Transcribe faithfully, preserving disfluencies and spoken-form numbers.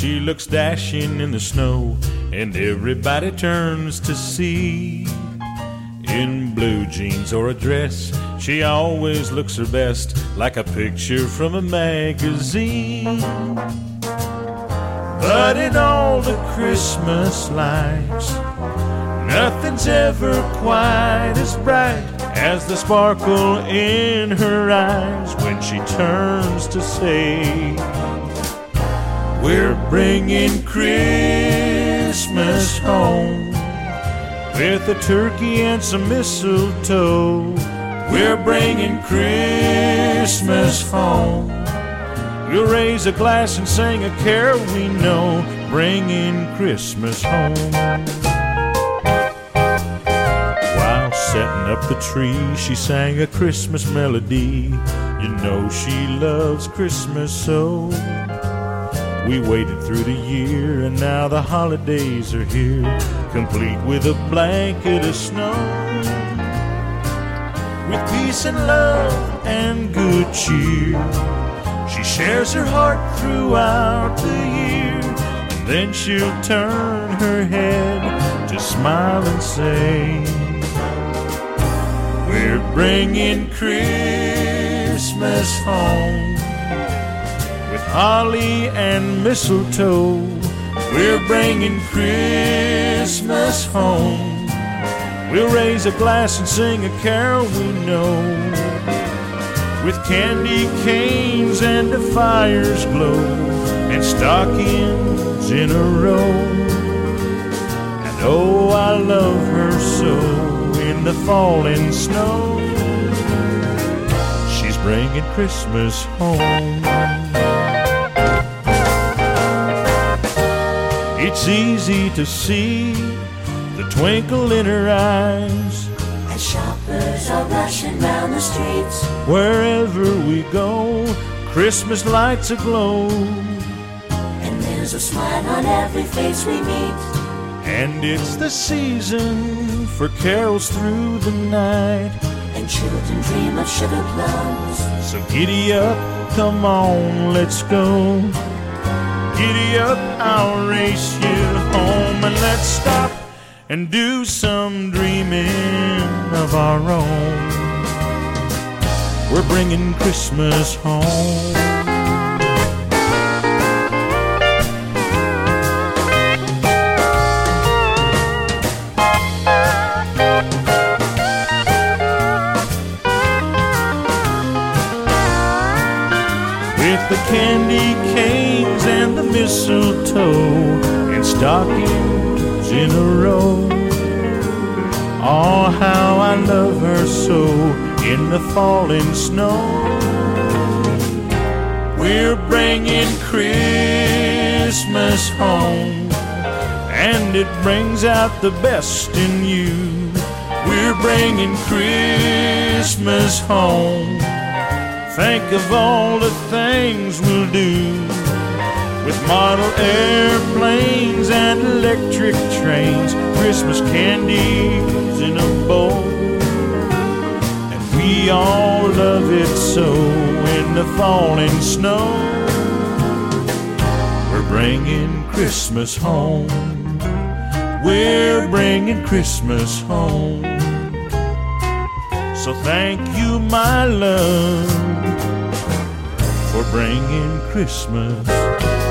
She looks dashing in the snow, and everybody turns to see. In blue jeans or a dress, she always looks her best, like a picture from a magazine. But in all the Christmas lights, nothing's ever quite as bright as the sparkle in her eyes when she turns to say, we're bringing Christmas home with a turkey and some mistletoe. We're bringing Christmas home. We'll raise a glass and sing a carol we know, bringing Christmas home. While setting up the tree, she sang a Christmas melody. You know she loves Christmas so. We waited through the year, and now the holidays are here, complete with a blanket of snow. With peace and love and good cheer, she shares her heart throughout the year. And then she'll turn her head to smile and say, we're bringing Christmas home. With holly and mistletoe, we're bringing Christmas home. We'll raise a glass and sing a carol we know, with candy canes and the fire's glow, and stockings in a row. And oh, I love her so in the falling snow. She's bringing Christmas home. It's easy to see the twinkle in her eyes as shoppers are rushing round the streets. Wherever we go, Christmas lights aglow, and there's a smile on every face we meet. And it's the season for carols through the night, and children dream of sugar plums. So giddy up, come on, let's go. Giddy up, I'll race you home, and let's stop and do some dreaming of our own. We're bringing Christmas home. With the candy canes and the mistletoe and stockings in a row. Oh, how I love her so in the falling snow. We're bringing Christmas home, and it brings out the best in you. We're bringing Christmas home. Think of all the things we'll do, with model airplanes and electric trains, Christmas candies in a bowl. And we all love it so in the falling snow. We're bringing Christmas home. We're bringing Christmas home. So thank you, my love, for bringing Christmas